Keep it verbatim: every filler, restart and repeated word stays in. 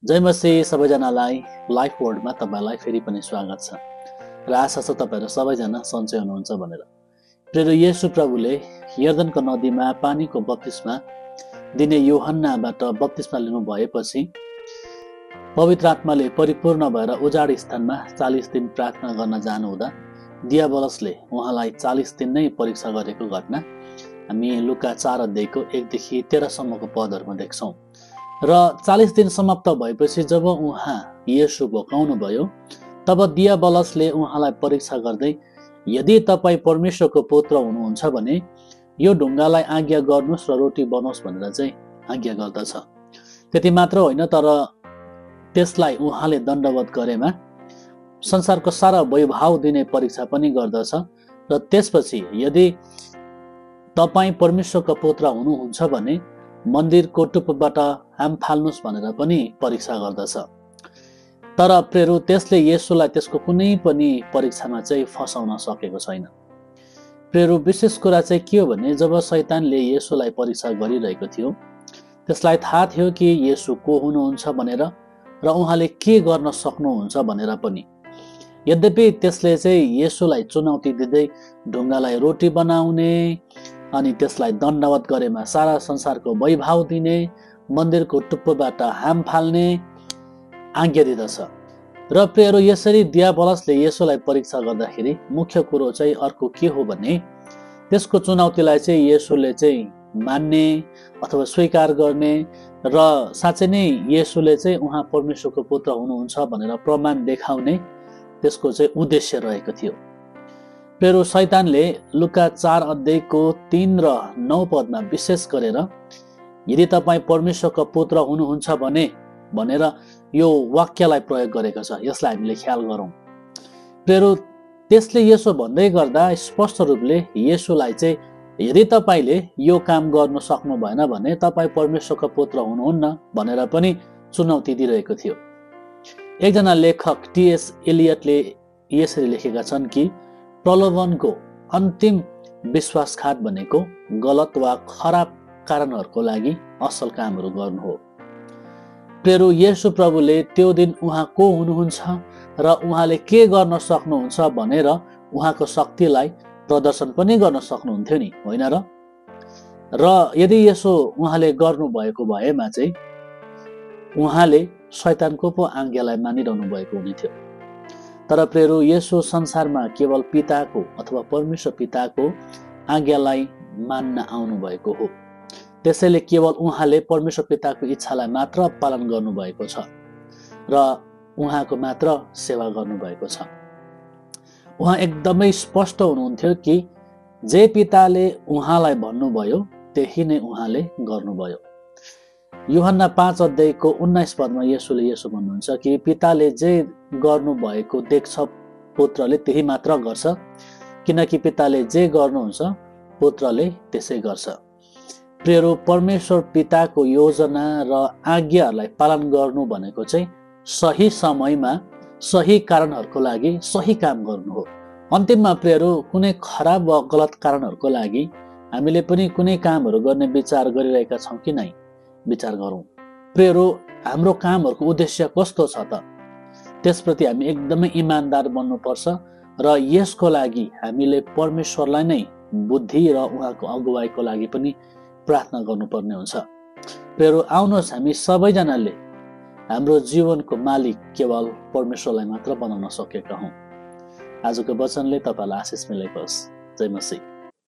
जय मसीह सबैजनालाई लाइफ वर्ल्डमा तपाईलाई फेरि पनि स्वागत छ र आशा छ तपाईहरु सबैजना सन्चै हुनुहुन्छ भनेर। प्रिय येशू प्रभुले यर्दनको नदीमा पानीको बप्तिस्मा दिने यूहन्नाबाट बप्तिस्मा लिनु भएपछि पवित्र आत्माले परिपूर्ण भएर उजाड स्थानमा चालीस दिन प्रार्थना गर्न जानुहुँदा दियाबलसले उहाँलाई चालीस दिन नै परीक्षा गरेको घटना हामी लुका चार अध्यायको एक देखि तेह्र सम्मको पदहरुमा देख्छौं। र चालीस दिन समाप्त भएपछि जब उहाँ येशू भोकाउनु भयो तब दियाबलसले उहाँलाई परीक्षा गर्दै यदि तपाई परमेश्वरको पुत्र हुनुहुन्छ भने यो ढुङ्गालाई आज्ञा गर्नुस् र रोटी बनोस् भनेर चाहिँ आज्ञा गर्दछ। त्यति मात्र होइन, तर त्यसलाई उहाँले दण्डवत गरेमा संसारको सारा वैभव दिने परीक्षा पनि गर्दछ र त्यसपछि यदि तपाई परमेश्वरको पुत्र हुनुहुन्छ भने मन्दिरको टुप्पोबाट हाम फाल्नुस् भनेर पनि परीक्षा गर्दछ। तर प्रेरु त्यसले येशूलाई त्यसको कुनै पनि परीक्षामा चाहिँ फसाउन सकेको छैन। प्रेरु विशेष कुरा चाहिँ के हो भने जब शैतानले येशूलाई परीक्षा गरिरहेको थियो त्यसलाई थाहा थियो कि येशू को हुनुहुन्छ भनेर र उहाँले के गर्न सक्नुहुन्छ भनेर पनि। यद्यपि त्यसले चाहिँ येशूलाई चुनौती दिँदै ढुङ्गालाई रोटी बनाउने अनि त्यसलाई दण्डवत गरेमा सारा संसारको वैभव दिने मन्दिरको टुप्पोबाट हाम फाल्ने आज्ञा दिदछ। र प्रियहरू यसरी दियाबलसले येशूलाई परीक्षा गर्दाखेरि मुख्य कुरो चाहिँ अर्को के हो भने त्यसको चुनौतीलाई चाहिँ येशूले चाहिँ मान्ने अथवा स्वीकार गर्ने र साँच्चै नै येशूले चाहिँ उहाँ परमेश्वरको पुत्र हुनुहुन्छ भनेर प्रमाण देखाउने त्यसको चाहिँ उद्देश्य रहेको थियो। प्रियहरू शैतानले लुका चार अध्यायको तीन र नौ पदमा विशेष गरेर यदि तपाई परमेश्वरको पुत्र हुनुहुन्छ भने भनेर यो वाक्यलाई प्रयोग गरेको छ। यसलाई हामीले ख्याल गरौँ। प्रियहरू त्यसले यसो भन्दै गर्दा स्पष्ट रूपले येशूलाई चाहिँ यदि तपाईले यो काम गर्न सक्नु भएन भने तपाई परमेश्वरको पुत्र हुनुहुन्न भनेर पनि चुनौती दिइरहेको थियो। एकजना लेखक टीएस एलियटले यसरी लेखेका छन् कि प्रलोभनको अन्तिम विश्वासघात भनेको गलत वा खराब कारणहरूको लागि असल कामहरू गर्नु हो। प्रियहरू येशू प्रभुले त्यो दिन उहाँ को हुनुहुन्छ र उहाँले के गर्न सक्नुहुन्छ भनेर उहाँको शक्तिलाई प्रदर्शन पनि गर्न सक्नुहुन्थ्यो नि, होइन र? र यदि यसो उहाँले गर्नु भएको भएमा चाहिँ उहाँले शैतानको पो आज्ञालाई मानिरहनु भएको हुने थियो। तर प्रियहरू येशू संसारमा केवल पिताको अथवा परमेश्वर पिताको आज्ञालाई मान्न आउनु भएको हो। त्यसैले केवल उहाँले परमेश्वर पिताको इच्छालाई मात्र पालन गर्नुभएको छ र उहाँको मात्र सेवा गर्नुभएको छ। उहाँ एकदमै स्पष्ट हुनुहुन्थ्यो कि जे पिताले उहाँलाई भन्नुभयो त्यही नै उहाँले गर्नुभयो। यूहन्ना पाँच अध्यायको उन्नाइस पदमा येशूले यसो भन्नुहुन्छ कि पिताले जे गर्नुभएको देख्छ पुत्रले त्यही मात्र गर्छ, किनकि पिताले जे गर्नुहुन्छ पुत्रले त्यसै गर्छ। प्रियहरू परमेश्वर पिताको योजना र आज्ञाहरूलाई पालन गर्नु भनेको चाहिँ सही समयमा सही कारणहरूको लागि सही काम गर्नु हो। अन्तिममा प्रियहरू कुनै खराब वा गलत कारणहरूको लागि हामीले पनि कुनै कामहरू गर्ने विचार गरिरहेका छौँ कि नै? विचार गरौँ। प्रियहरू हाम्रो कामहरूको उद्देश्य कस्तो छ त? त्यसप्रति हामी एकदमै इमानदार बन्नुपर्छ र यसको लागि हामीले परमेश्वरलाई नै बुद्धि र उहाँको अगुवाईको लागि पनि प्रार्थना गर्नुपर्ने हुन्छ। प्रियहरू आउनुहोस् हामी सबैजनाले हाम्रो जीवनको मालिक केवल परमेश्वरलाई मात्र बनाउन सकेका हौँ। आजको वचनले तपाईलाई आशिष मिलेको होस्। जय मसीह।